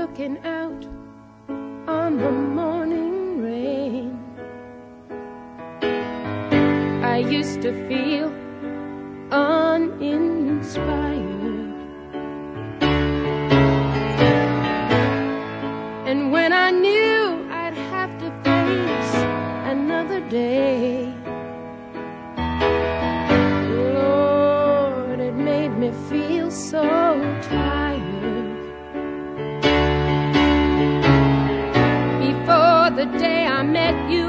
looking out on the morning rain. I used to feel uninspired, and when I knew I'd have to face another day, Lord, it made me feel so tired. Before the day I met you,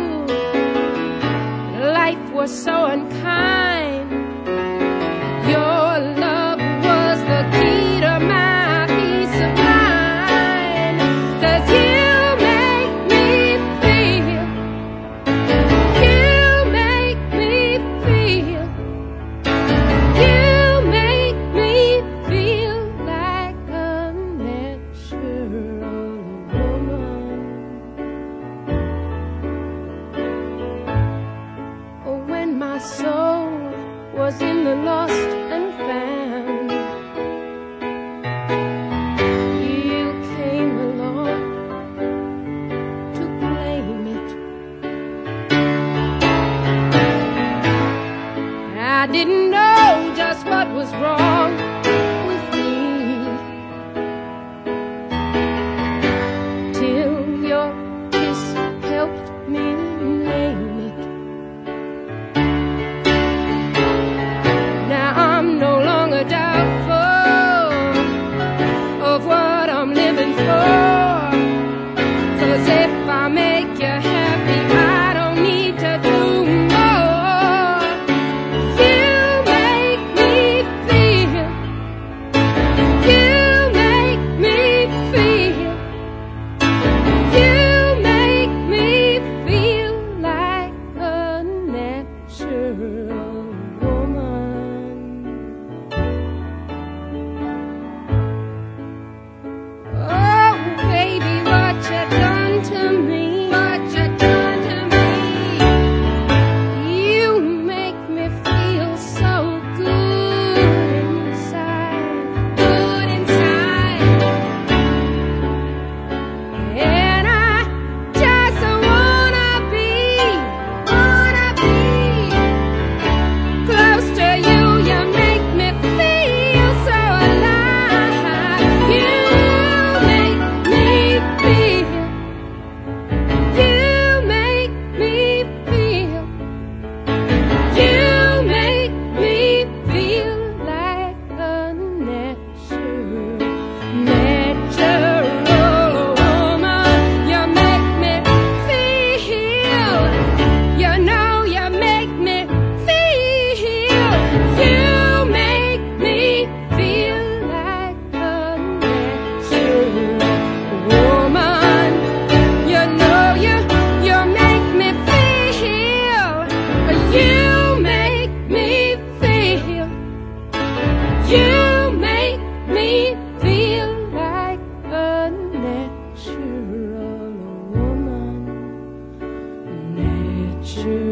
life was so unkind. Your love was the key to my peace of mind. 'Cause you make me feel, you make me feel, you make me feel like a natural woman. Oh, when my soul was in the lost and found, you came along to claim it. I didn't know just what was wrong with me till your kiss helped me name it. Now I'm no longer doubtful of what I'm living for. 'Cause if I make you happy, I don't need to do more. You make me feel, you make me feel, you make me feel like a natural woman. Oh, baby, what you done to me, what you done to me. You make me feel so good inside, good inside. And I just wanna be close to you. You make me feel so alive. You make me feel, you make me feel, you make me feel like a natural woman. You make me feel, you know you make me feel, you make me feel like a natural woman. You know you make me feel, you make me feel, you make me feel like a natural woman. Natural